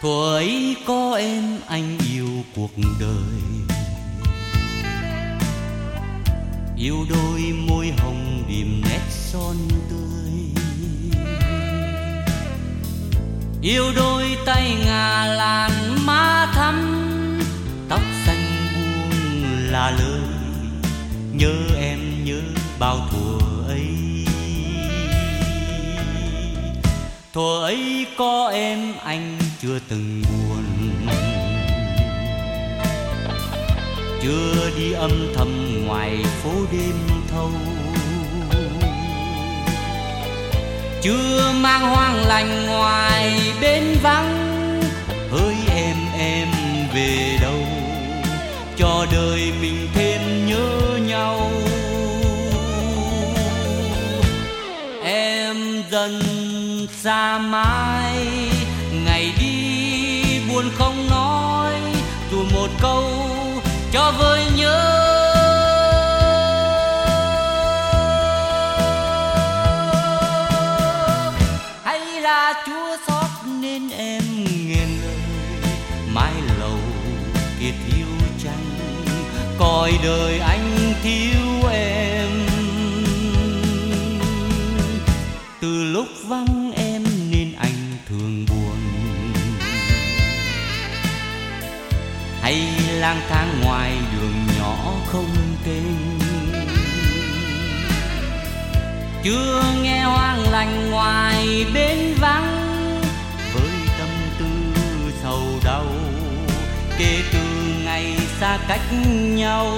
Thuở ấy có em anh yêu cuộc đời, yêu đôi môi hồng điểm nét son tươi, yêu đôi tay ngà làn má thắm, tóc xanh buông là lời nhớ em nhớ bao thuở ấy. Thuở ấy có em anh chưa từng buồn, chưa đi âm thầm ngoài phố đêm thâu, chưa mang hoang lành ngoài bến vắng. Hỡi em về đâu, cho đời mình thêm nhớ nhau. Em dần xa mãi, ngày đi buồn không nói, dù một câu cho vơi nhớ. Hay là Chúa xót nên em nghẹn lời, mái lầu kia thiếu tranh, cõi đời anh thiếu em. Từ lúc vắng em nên anh thường buồn, hay lang thang ngoài đường nhỏ không tên, chưa nghe hoang lành ngoài bến vắng. Với tâm tư sầu đau, kể từ ngày xa cách nhau.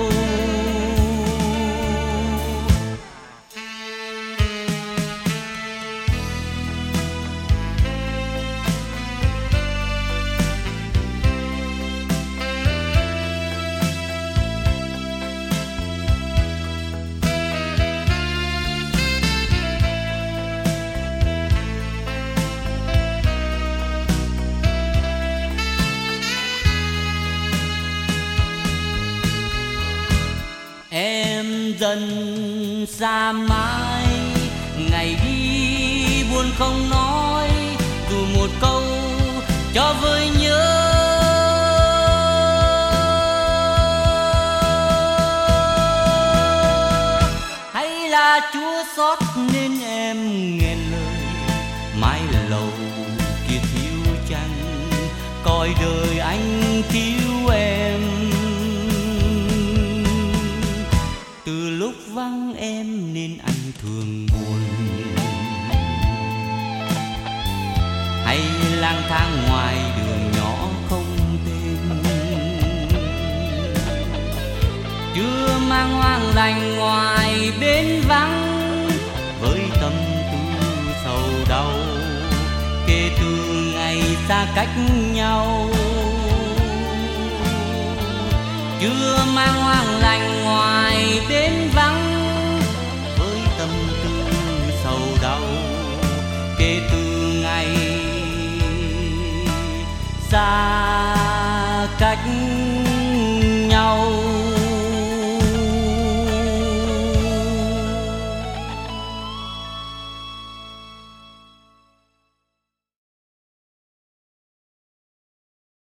Em dần xa mãi, ngày đi buồn không nói, dù một câu cho vơi nhớ. Hay là Chúa xót nên em nghẹn lời, mái lầu kia thiếu tranh, cõi đời anh thiếu em. Từ lúc vắng em nên anh thường buồn, hay lang thang ngoài đường nhỏ không tên, chưa mang hoang lành ngoài bến vắng. Với tâm tư sầu đau, kể từ ngày xa cách nhau, chưa mang hoang lành ngoài bến vắng. Với tâm tư sầu đau, kể từ ngày xa cách nhau.